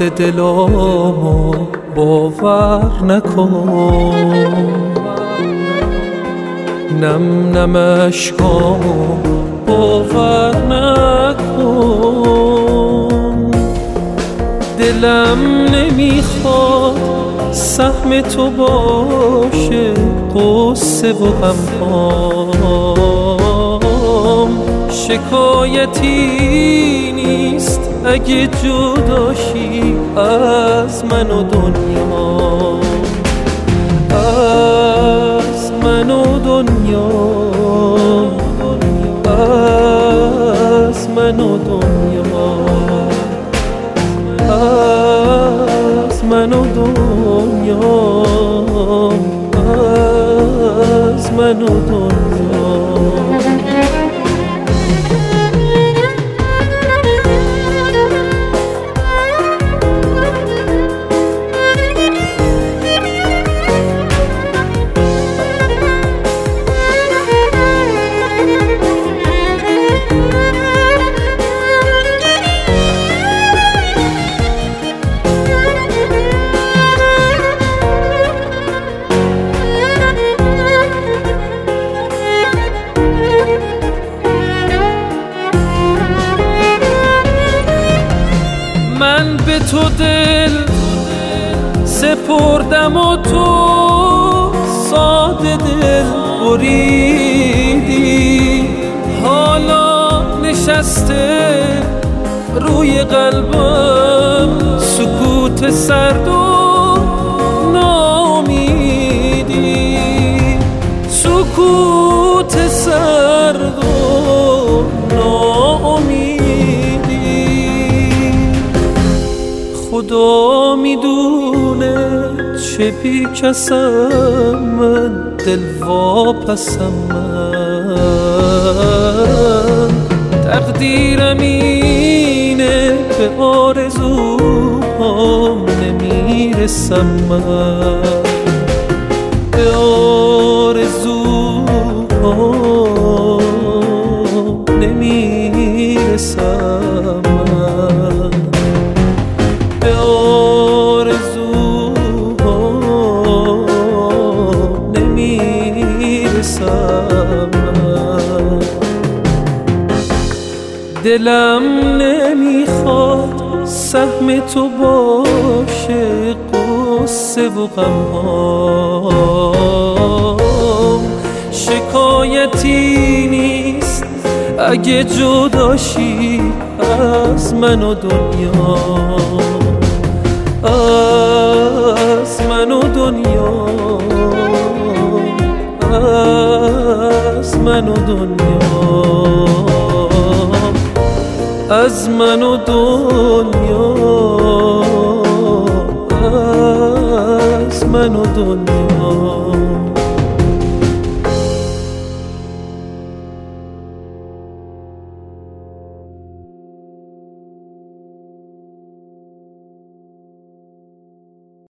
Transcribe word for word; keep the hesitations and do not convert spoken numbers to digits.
درد دلامو باور نکن، نم نم اشکامو باور نکن. دلم نمیخواد سهم تو باشه قصه و غمهام. شکایتی نیست اگه جداشی از من و دنیا، از من و دنیا، از من و دنیا، از من و دنیا، از من و دنیا. من به تو دل سپردم و تو ساده دل بریدی. حالا نشسته روی قلبم سکوت سرد و ناامیدی، سکوت سرد و ناامیدی. خدا میدونه چه بی کسم من، دل واپسم من. تقدیرم اینه به آرزوهام نمیرسم من، به آرزوهام نمیرسم من، به آرزوهام نمیرسم من. دلم نمیخواد سهم تو باشه قصه و غمهام. شکایتی نیست اگه جداشی از من و دنیا، از من و دنیا، از من و دنیا، از من و دنیا، از من و دنیا.